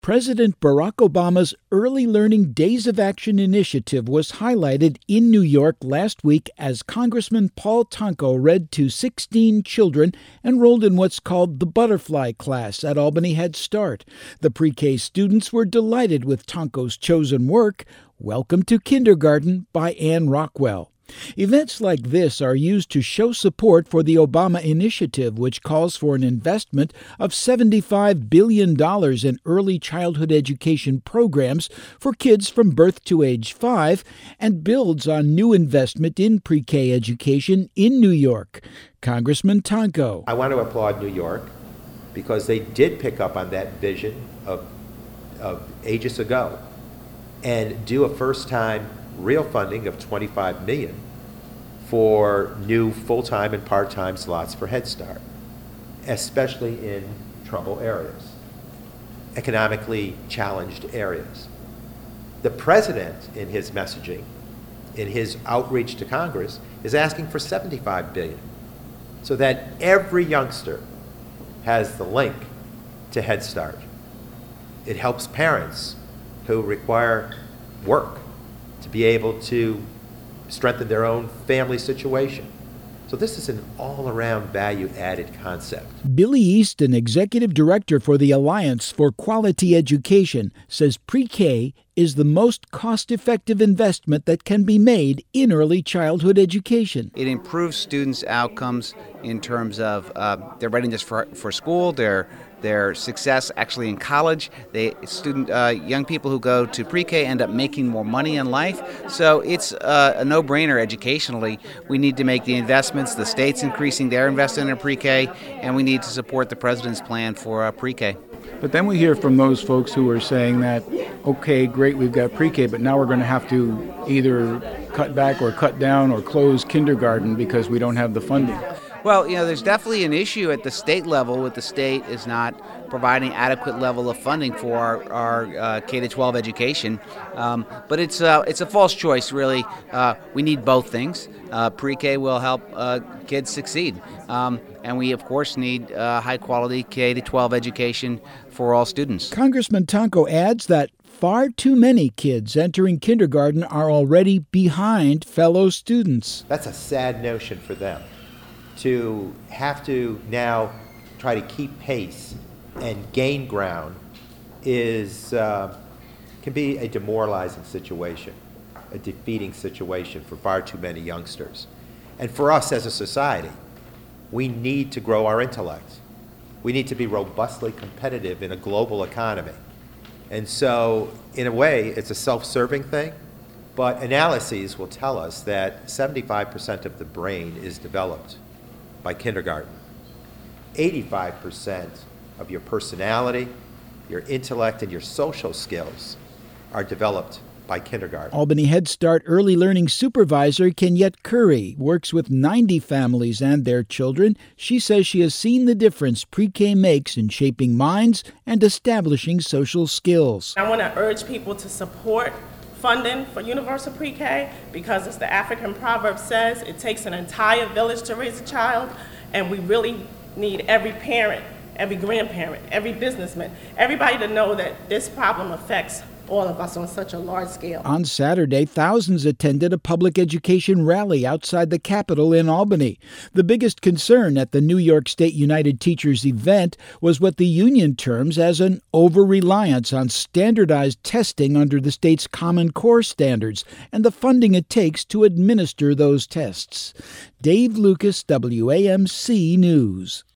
President Barack Obama's Early Learning Days of Action initiative was highlighted in New York last week as Congressman Paul Tonko read to 16 children enrolled in what's called the Butterfly Class at Albany Head Start. The pre-K students were delighted with Tonko's chosen work, Welcome to Kindergarten by Anne Rockwell. Events like this are used to show support for the Obama initiative, which calls for an investment of $75 billion in early childhood education programs for kids from birth to age 5 and builds on new investment in pre-K education in New York. Congressman Tonko. I want to applaud New York because they did pick up on that vision of ages ago and do a first-time real funding of $25 million for new full-time and part-time slots for Head Start, especially in trouble areas, economically challenged areas. The president, in his messaging, in his outreach to Congress, is asking for $75 billion so that every youngster has the link to Head Start. It helps parents who require work to be able to strengthen their own family situation. So this is an all-around value-added concept. Billy Easton, executive director for the Alliance for Quality Education, says pre-K is the most cost-effective investment that can be made in early childhood education. It improves students' outcomes in terms of their readiness for school, their success actually in college. Young people who go to pre-K end up making more money in life. So it's a no-brainer educationally. We need to make the investments. The state's increasing their investment in pre-K, and we need to support the president's plan for pre-K. But then we hear from those folks who are saying that, okay, great, we've got pre-K, but now we're going to have to either cut back or cut down or close kindergarten because we don't have the funding. Well, there's definitely an issue at the state level with the state is not providing adequate level of funding for our K-12 education. But it's a false choice, really. We need both things. Pre-K will help kids succeed. And we, of course, need high-quality K-12 education for all students. Congressman Tonko adds that far too many kids entering kindergarten are already behind fellow students. That's a sad notion for them. To have to now try to keep pace and gain ground can be a demoralizing situation, a defeating situation for far too many youngsters. And for us as a society, we need to grow our intellect. We need to be robustly competitive in a global economy. And so, in a way, it's a self-serving thing, but analyses will tell us that 75% of the brain is developed by kindergarten. 85% of your personality, your intellect, and your social skills are developed by kindergarten. Albany Head Start Early Learning Supervisor Kenyette Curry works with 90 families and their children. She says she has seen the difference pre-K makes in shaping minds and establishing social skills. I want to urge people to support funding for universal pre-K because, as the African proverb says, it takes an entire village to raise a child, and we really need every parent, every grandparent, every businessman, everybody to know that this problem affects all of us on such a large scale. On Saturday, thousands attended a public education rally outside the Capitol in Albany. The biggest concern at the New York State United Teachers event was what the union terms as an over-reliance on standardized testing under the state's Common Core standards and the funding it takes to administer those tests. Dave Lucas, WAMC News.